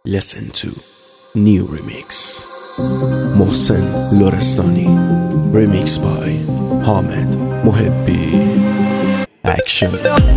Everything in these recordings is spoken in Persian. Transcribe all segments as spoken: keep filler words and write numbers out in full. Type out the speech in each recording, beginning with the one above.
Listen to new remix محسن لرستانی remix by حامد محبی action.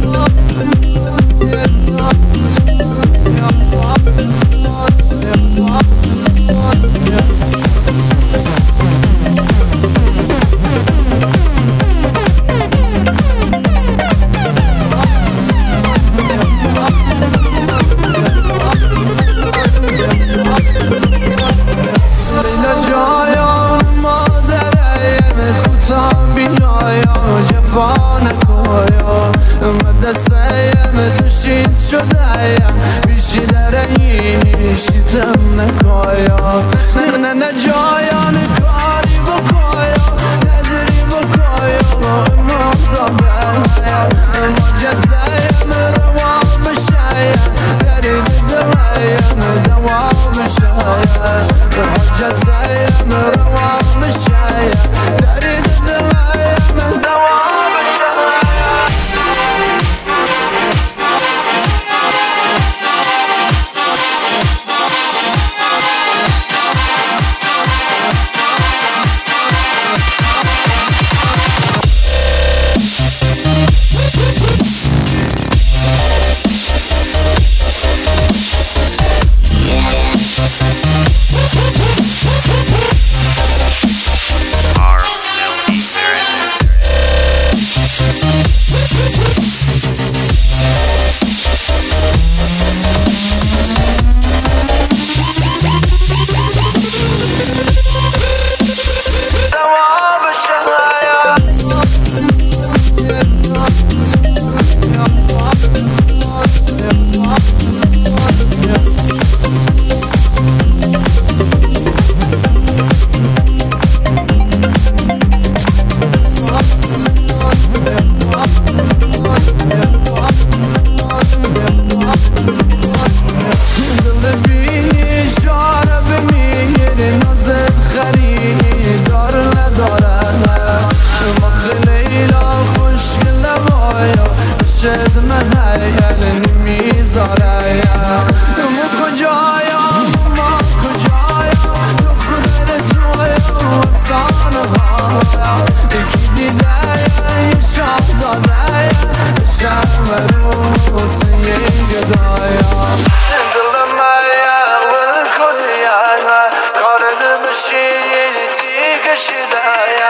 جفانکایا مدرسه تشید شده‌ام بیشی درنی شیتم نکایا نه نه نه جایان کاری بکایا نظری بکایا امام زبایا مجزایم روام شایا درید دلایم دوام شایا مجزایم روام شایا درید دلایم دوام شد من هیل نمیذاره ما کجایا ما کجایا تو خودت تویا افسانه ها یکی دیده یه شاهزاده شم رو سیه گدایا دل من ول کنیا کارد بشی تی کشیده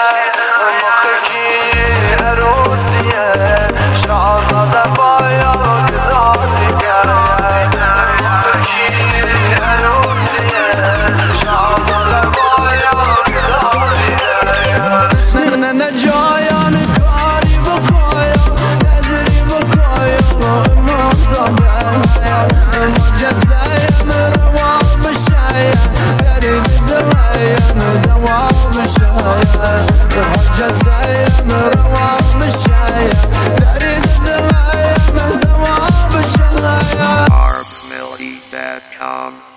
مخکی عروسیه شاهزاده بایا گذاری کرد مخکی عروسیه شاهزاده بایا گذاری کرد نه نه جایان کاری بکایا نظری بکایا امام زبایا مجزایم روام شایا درید دلایم دوام شایا مجزایم روام شایا درید دلایم دوام شایا arb millie dot com